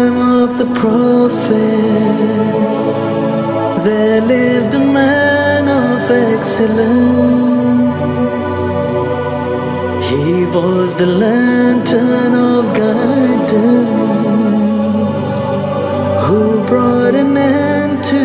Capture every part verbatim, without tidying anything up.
time of the Prophet, there lived a man of excellence. He was the lantern of guidance, who brought an end to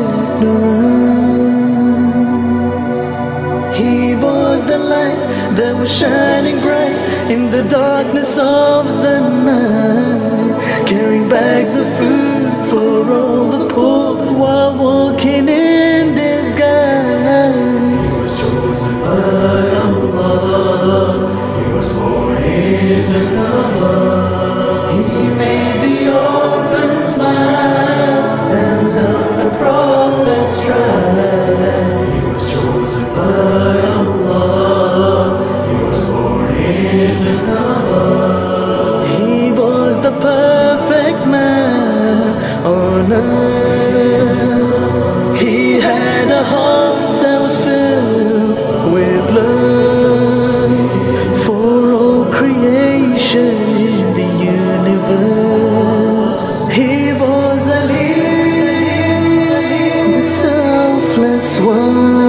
ignorance. He was the light that was shining bright in the darkness of the night, carrying bags of food for all the poor while walking in disguise. He was chosen by Allah. He was born in the Kaaba. He made the orphan smile and helped the prophet stride. He was chosen by Allah. He was born in the Kaaba. He was the perfect man on earth. He had a heart that was filled with love for all creation in the universe. He was Ali, the selfless one.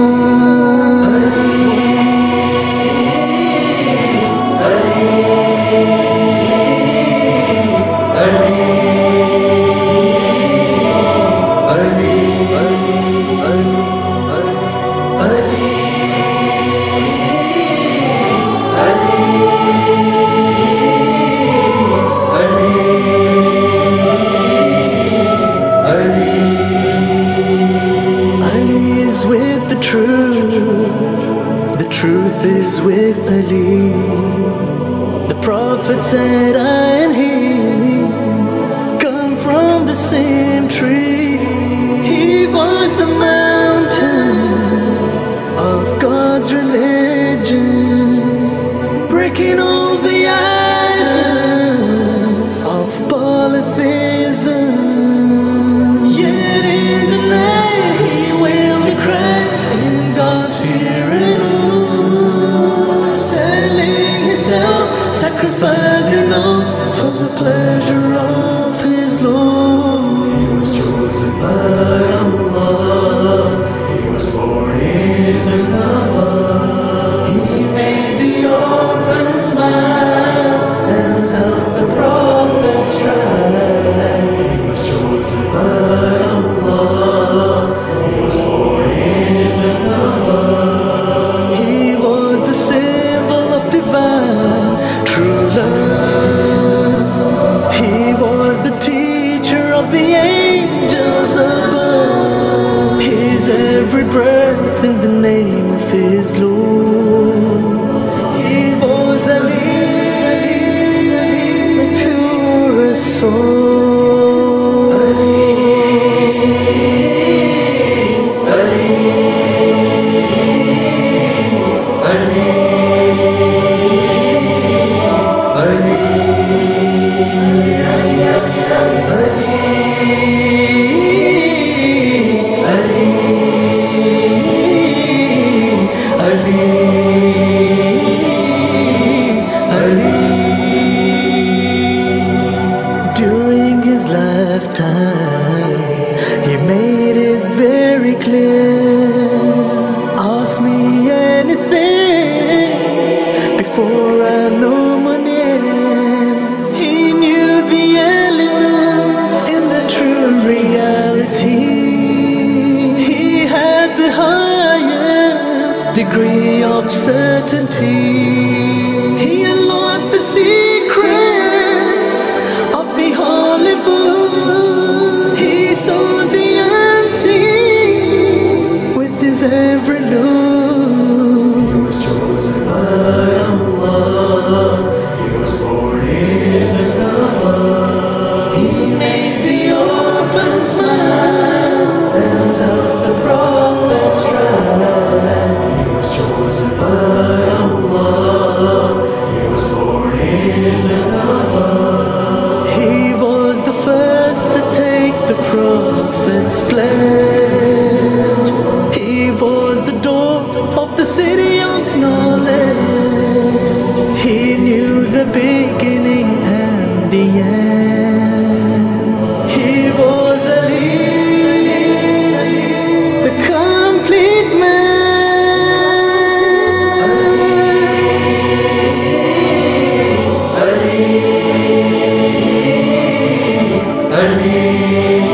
With the truth, the truth is with Ali. The Prophet said, I and he come from the same tree. He was the mountain of God's religion, breaking all the idols of polytheism. Yet in the night he wailed and cried in God's fear and awe, selling himself, sacrificing all for the pleasure of his Lord. He was chosen by Allah. He was born in the Kaaba. He made the orphan smile and helped the prophet stride. He was chosen by Allah. He was born in the Kaaba. He was the symbol of divine true love. He was the teacher of the angels above. His every breath in the name of his Lord. He was Ali, the purest soul. During his lifetime, he made it very clear, ask me anything before I know my name. He knew the elements in the true reality. He had the highest degree of certainty. He unlocked the secrets of the holy book. He saw the unseen أمين